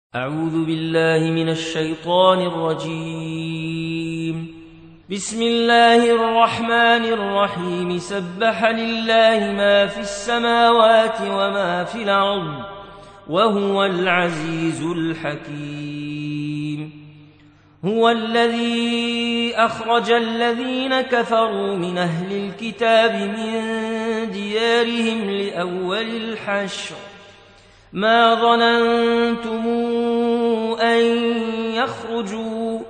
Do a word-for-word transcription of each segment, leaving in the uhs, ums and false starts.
أعوذ بالله من الشيطان الرجيم. بسم الله الرحمن الرحيم. سبح لله ما في السماوات وما في الأرض وهو العزيز الحكيم. هو الذي أخرج الذين كفروا من أهل الكتاب من ديارهم لأول الحشر ما ظننتم أن يخرجوا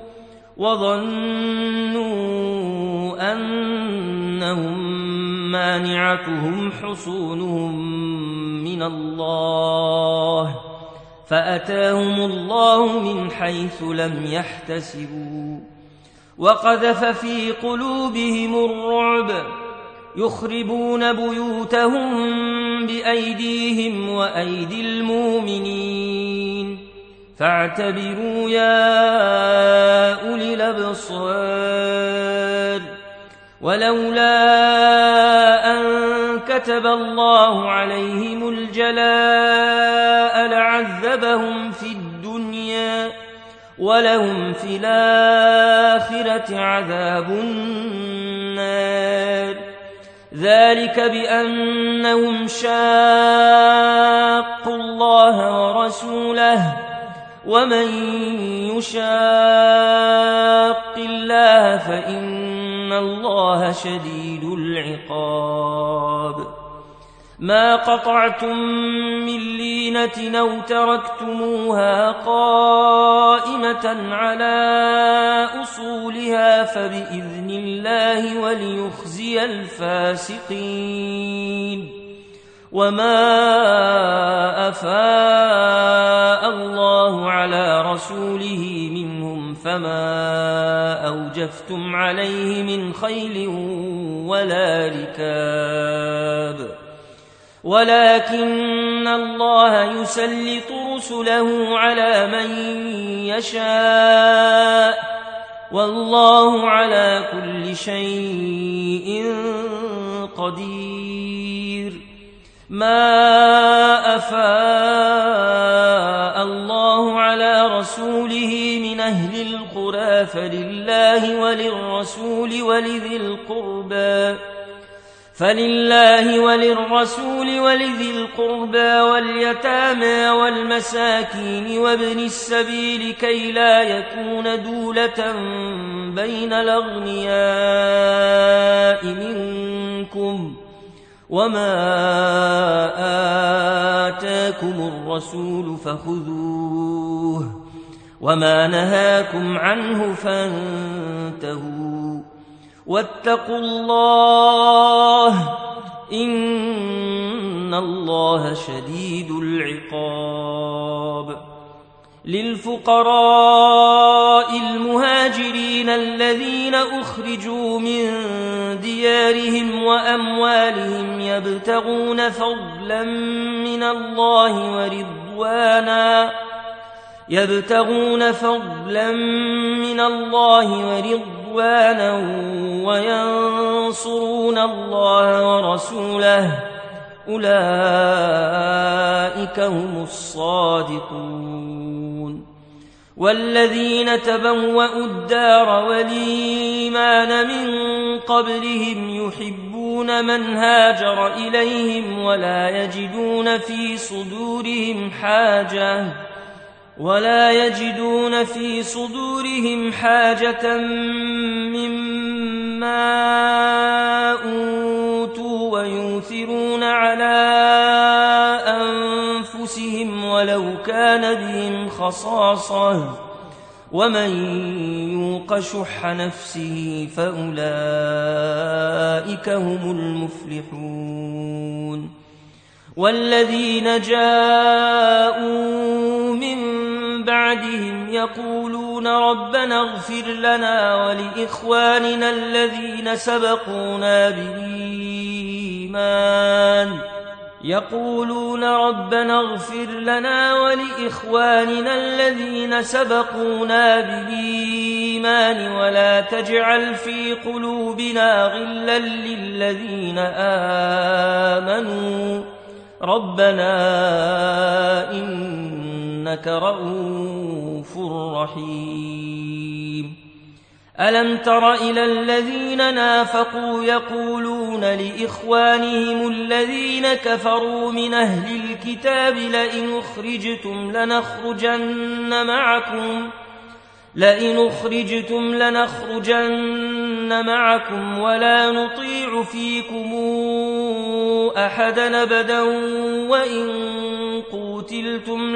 وظنوا أنهم مانعتهم حصونهم من الله فأتاهم الله من حيث لم يحتسبوا وقذف في قلوبهم الرعب يخربون بيوتهم بأيديهم وأيدي المؤمنين فاعتبروا يا أولي الأبصار. ولولا أن كتب الله عليهم الجلاء لعذبهم في الدنيا ولهم في الآخرة عذاب النار. ذلك بأنهم شاقوا الله ورسوله ومن يشاق الله فإن الله شديد العقاب. ما قطعتم من لينة أو تركتموها قائمة على أصولها فبإذن الله وليخزي الفاسقين. وما أفاء الله على رسوله منهم فما أوجفتم عليه من خيل ولا ركاب ولكن الله يسلط رسله على من يشاء والله على كل شيء قدير. ما أفاء الله على رسوله من أهل القرى فلله وللرسول ولذي القربى فلله وللرسول ولذي القربى واليتامى والمساكين وابن السبيل كي لا يكون دولة بين الأغنياء منكم. وما آتاكم الرسول فخذوه وما نهاكم عنه فانتهوا واتقوا الله إن الله شديد العقاب. للفقراء المهاجرين الذين أخرجوا من ديارهم وأموالهم يبتغون فضلا من الله ورضوانا يبتغون فضلا من الله ورضوانا وينصرون الله ورسوله أولئك هم الصادقون. والذين تبوأوا الدار والإيمان من قبلهم يحبون من هاجر إليهم ولا يجدون في صدورهم حاجة ولا يجدون في صدورهم حاجة مما أوتوا ويؤثرون على أنفسهم ولو كان بهم خصاصة ومن يوق شح نفسه فأولئك هم المفلحون. والذين جاءوا من بعدهم يقولون ربنا اغفر لنا ولإخواننا الذين سبقونا بالإيمان يقولون ربنا اغفر لنا ولإخواننا الذين سبقونا بالإيمان ولا تجعل في قلوبنا غلا للذين آمنوا ربنا إنك إنك رؤوف رحيم ألم تر إلى الذين نافقوا يقولون لإخوانهم الذين كفروا من أهل الكتاب لئن أخرجتم لنخرجن معكم لئن أخرجتم لنخرجن معكم ولا نطيع فيكم أحدا أبدا وإن قوتلتم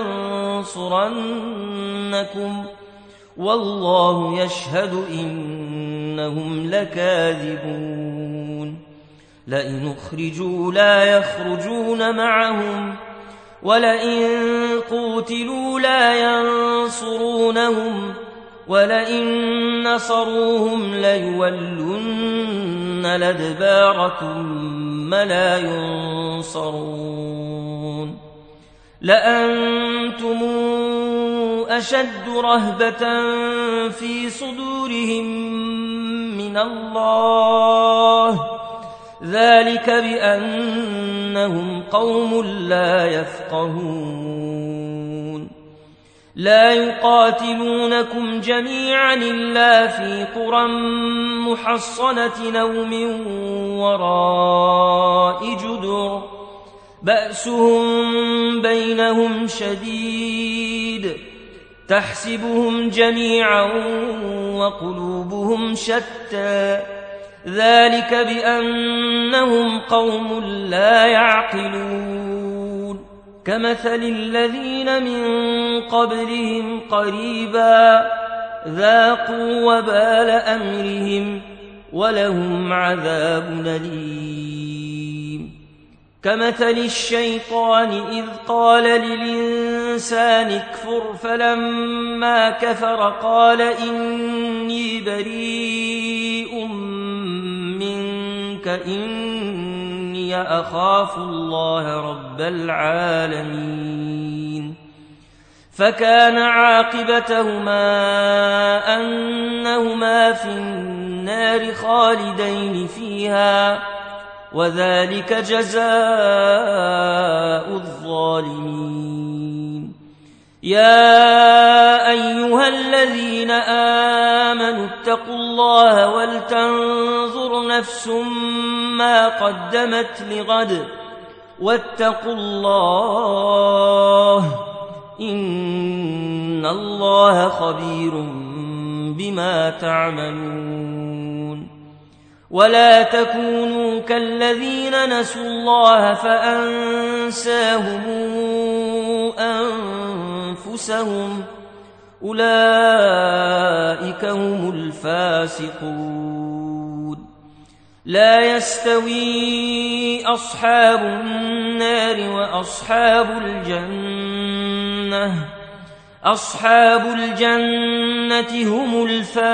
لننصرنكم والله يشهد إنهم لكاذبون لئن أخرجوا لا يخرجون معهم ولئن قوتلوا لا ينصرونهم ولئن نصروهم ليولن الأدبار ثم لا ينصرون لأنتم أشد رهبة في صدورهم من الله ذلك بأنهم قوم لا يفقهون لا يقاتلونكم جميعا إلا في قرى محصنة أو من وراء جدر بأسهم بينهم شديد تحسبهم جميعا وقلوبهم شتى ذلك بأنهم قوم لا يعقلون كمثل الذين من قبلهم قريبا ذاقوا وبال أمرهم ولهم عذاب أليم كمثل الشيطان إذ قال للإنسان اكفر فلما كفر قال إني بريء منك إني أخاف الله رب العالمين فكان عاقبتهما أنهما في النار خالدين فيها وذلك جزاء الظالمين يا أيها الذين آمنوا اتقوا الله ولتنظر نفس ما قدمت لغد واتقوا الله إن الله خبير بما تعملون ولا تكونوا كالذين نسوا الله فأنساهم أنفسهم أولئك هم الفاسقون لا يستوي أصحاب النار وأصحاب الجنة أصحاب الجنة هم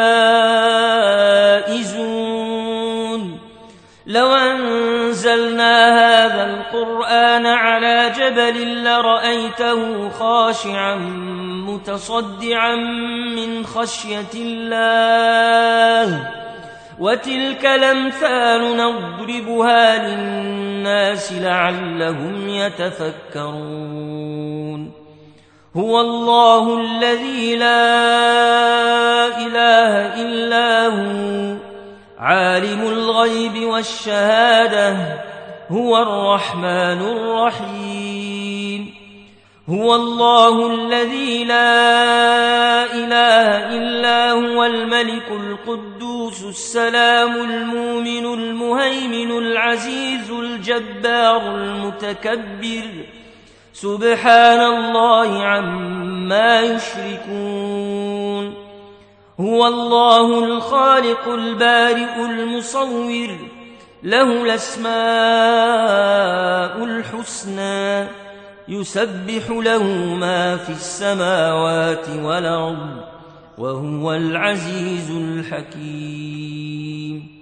الفائزون لو أنزلنا هذا القرآن على جبل لرأيته خاشعا متصدعا من خشية الله وتلك الأمثال نضربها للناس لعلهم يتفكرون هو الله الذي لا إله إلا هو عالم الغيب والشهادة هو الرحمن الرحيم هو الله الذي لا إله إلا هو الملك القدوس السلام المؤمن المهيمن العزيز الجبار المتكبر سبحان الله عما يشركون هو الله الخالق البارئ المصور له الأسماء الحسنى يسبح له ما في السماوات والأرض وهو العزيز الحكيم